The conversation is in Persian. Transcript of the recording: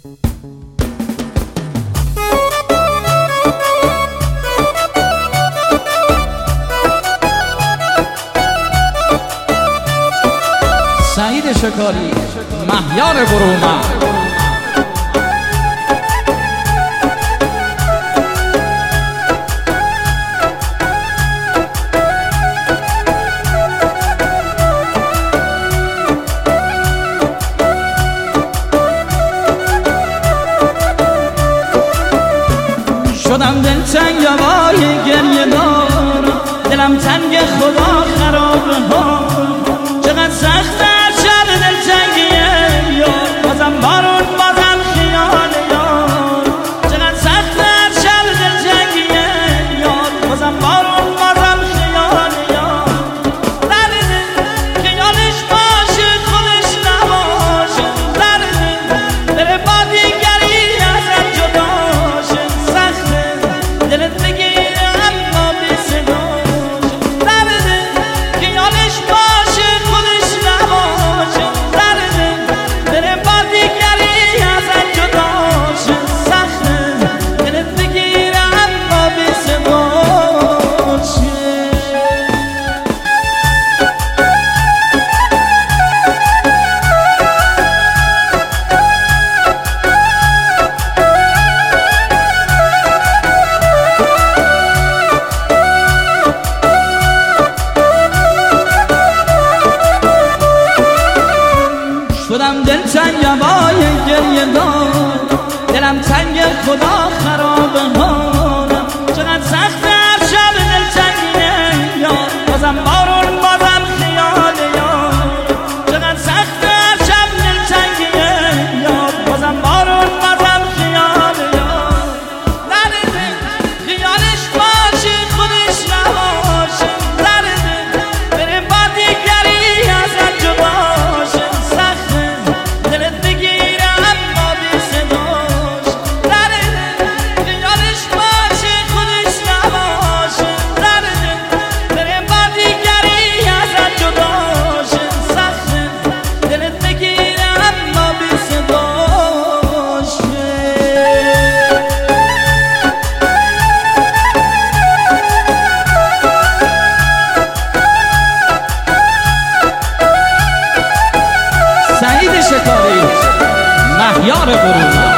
سعید شکاری، مهیار برومند. شدم دلتنگ وای گریه دار، دلم تنگ خدا خرابه ها، چقدر سخته شب دلتنگیه یار، بازم بارون بازم خیال یار، چقدر سخته شب دلتنگیه یار، بازم بارون بازم خیال یار، درد خیالش باشه خودش نباشه، درد دل با دیگری ازت جداشه، سخته دلت بگیره اما بی صداشه، درد خیالش باشه خودش نباشه، درد دل با دیگری ازت جداشه، سخته دلت بگیره اما بی صداشه. شدم دلتنگ وای گریه دار، دلم تنگ خدا خرابه ها، چقدر سخته هر شب دلتنگیه یار، بازم بارون بازم خیال یار، چقدر سخته هر شب دلتنگیه یار، بازم بارون بازم خیال یار، درد خیالش باشه خودش نباشه، درد بره با دیگری ازت جداشه، سخته دلت بگیره اما بی صداش، درد خیالش باشه خودش نباشه، درد بره با دیگری ازت جداشه، سخته دلت بگیره اما بی صداشه. سعید شکاری، مهیار برومند.